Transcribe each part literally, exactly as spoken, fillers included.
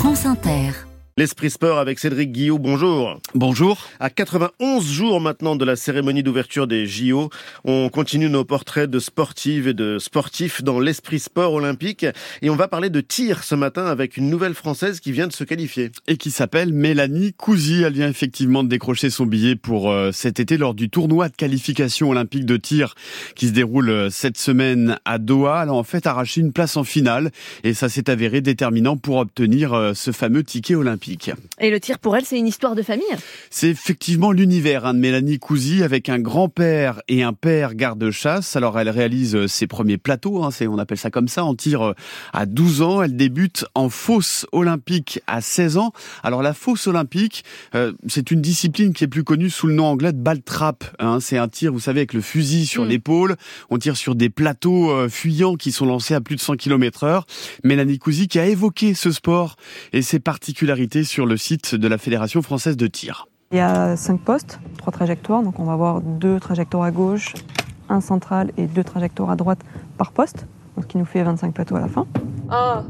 France Inter. L'Esprit Sport avec Cédric Guillot, bonjour. Bonjour. À quatre-vingt-onze jours maintenant de la cérémonie d'ouverture des J O, on continue nos portraits de sportives et de sportifs dans l'Esprit Sport olympique. Et on va parler de tir ce matin avec une nouvelle Française qui vient de se qualifier. Et qui s'appelle Mélanie Couzy. Elle vient effectivement de décrocher son billet pour euh, cet été lors du tournoi de qualification olympique de tir qui se déroule euh, cette semaine à Doha. Elle a en fait arraché une place en finale et ça s'est avéré déterminant pour obtenir euh, ce fameux ticket olympique. Et le tir pour elle, c'est une histoire de famille ? C'est effectivement l'univers hein, de Mélanie Couzy avec un grand-père et un père garde-chasse. Alors elle réalise ses premiers plateaux, hein, c'est, on appelle ça comme ça, en tir à douze ans. Elle débute en fosse olympique à seize ans. Alors la fosse olympique, euh, c'est une discipline qui est plus connue sous le nom anglais de ball trap. Hein. C'est un tir, vous savez, avec le fusil sur mmh. l'épaule. On tire sur des plateaux euh, fuyants qui sont lancés à plus de cent kilomètres heure. Mélanie Couzy qui a évoqué ce sport et ses particularités sur le site de la Fédération française de tir. Il y a cinq postes, trois trajectoires, donc on va avoir deux trajectoires à gauche, un central et deux trajectoires à droite par poste, ce qui nous fait vingt-cinq plateaux à la fin. Un.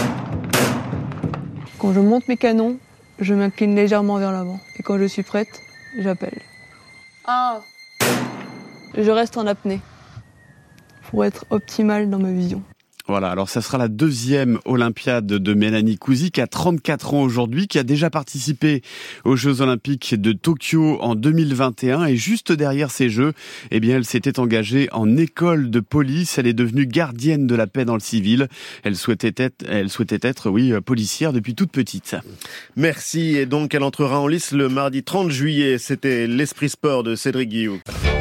Quand je monte mes canons, je m'incline légèrement vers l'avant. Et quand je suis prête, j'appelle. Un. Je reste en apnée pour être optimale dans ma vision. Voilà, alors ça sera la deuxième Olympiade de Mélanie Couzy qui a trente-quatre ans aujourd'hui, qui a déjà participé aux Jeux Olympiques de Tokyo en deux mille vingt et un et juste derrière ces Jeux, eh bien elle s'était engagée en école de police. Elle est devenue gardienne de la paix dans le civil. Elle souhaitait être, elle souhaitait être, oui, policière depuis toute petite. Merci. Et donc elle entrera en lice le mardi trente juillet. C'était l'Esprit Sport de Cédric Guillot.